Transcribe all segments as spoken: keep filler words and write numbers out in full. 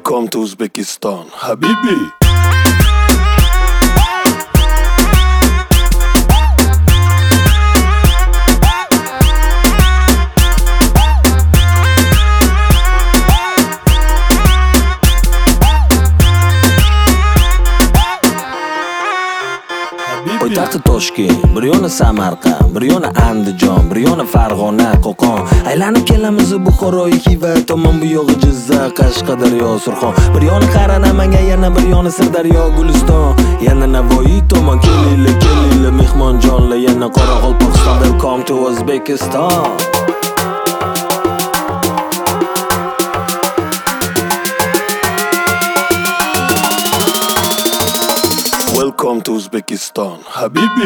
Welcome to Uzbekistan, Habibi. Poytaxti Toshkent, bir yoni Samarqand, bir yoni Andijon, bir yoni Farg'ona, Qo'qon. Aylanib kelamiz Buxoro, Xiva tomon, bu yog'i Jizzax, Qashqadaryo, Surxon. Bir yoni Qaranamangan, yana bir yoni Sirdaryo, Guliston, yana Navoiy tomon. Kelinglar, kelinglar mehmonjonlar, yana Qoraqalpog'iston. Welcome to Uzbekistan. Welcome to Uzbekistan, Habibi.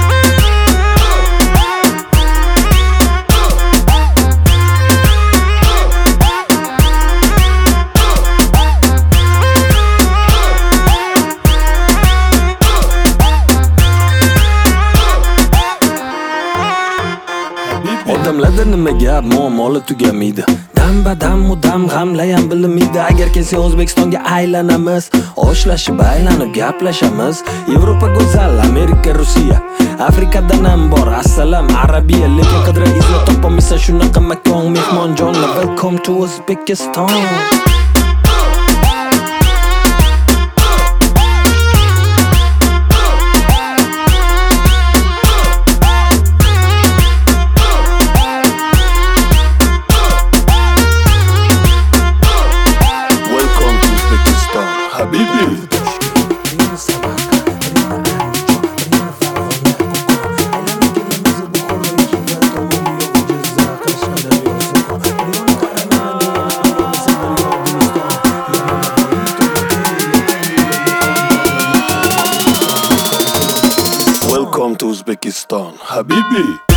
Odamlarda nima gap, muammolar tugamaydi. Dam badam mudam g'amlayam bilmaydi. Agar kelsa O'zbekistonga aylanamiz, oshlashib aylanib gaplashamiz. Yevropa go'zal, Amerika, Rossiya, Afrikadan ham bor assalom Arabiya. Lekin qidira izlab topolmaysan shunaqa makon, mehmonjonlar. Welcome to Uzbekistan. Habibi. Welcome to Uzbekistan, Habibi.